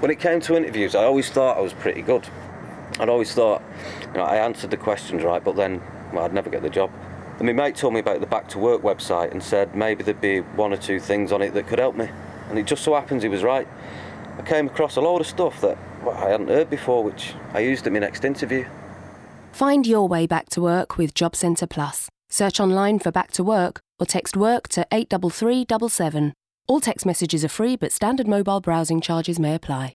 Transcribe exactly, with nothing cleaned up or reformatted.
When it came to interviews, I always thought I was pretty good. I'd always thought, you know, I answered the questions right, but then, well, I'd never get the job. And my mate told me about the Back to Work website and said maybe there'd be one or two things on it that could help me. And it just so happens he was right. I came across a load of stuff that, well, I hadn't heard before, which I used at my next interview. Find your way back to work with Job Centre Plus. Search online for Back to Work or text WORK to eight three three seven seven. All text messages are free, but standard mobile browsing charges may apply.